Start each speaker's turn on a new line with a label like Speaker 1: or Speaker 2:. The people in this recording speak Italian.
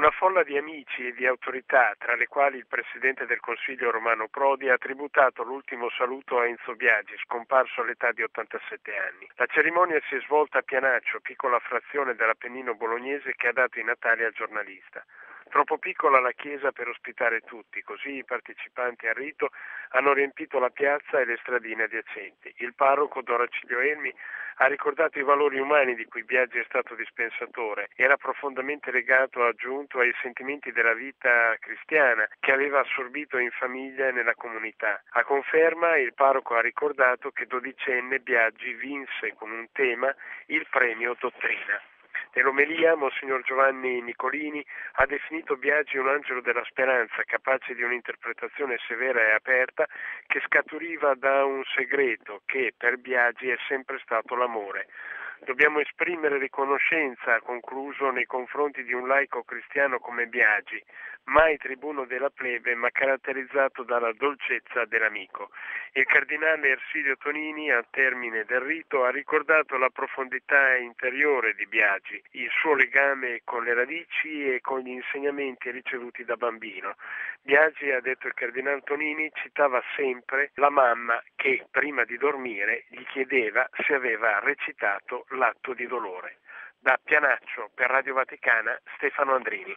Speaker 1: Una folla di amici e di autorità, tra le quali il Presidente del Consiglio Romano Prodi, ha tributato l'ultimo saluto a Enzo Biagi, scomparso all'età di 87 anni. La cerimonia si è svolta a Pianaccio, piccola frazione dell'Appennino bolognese che ha dato i natali al giornalista. Troppo piccola la chiesa per ospitare tutti, così i partecipanti al rito hanno riempito la piazza e le stradine adiacenti. Il parroco Don Arcilio Elmi ha ricordato i valori umani di cui Biagi è stato dispensatore. Era profondamente legato, ha aggiunto, ai sentimenti della vita cristiana che aveva assorbito in famiglia e nella comunità. A conferma, il parroco ha ricordato che dodicenne Biagi vinse con un tema il premio Dottrina. Nell'omelia, Monsignor Giovanni Nicolini ha definito Biagi un angelo della speranza, capace di un'interpretazione severa e aperta che scaturiva da un segreto che per Biagi è sempre stato l'amore. Dobbiamo esprimere riconoscenza, ha concluso, nei confronti di un laico cristiano come Biagi, mai tribuno della plebe ma caratterizzato dalla dolcezza dell'amico. Il cardinale Ersilio Tonini, al termine del rito, ha ricordato la profondità interiore di Biagi, il suo legame con le radici e con gli insegnamenti ricevuti da bambino. Biagi, ha detto il cardinale Tonini, citava sempre la mamma che, prima di dormire, gli chiedeva se aveva recitato l'atto di dolore. Da Pianaccio, per Radio Vaticana, Stefano Andrini.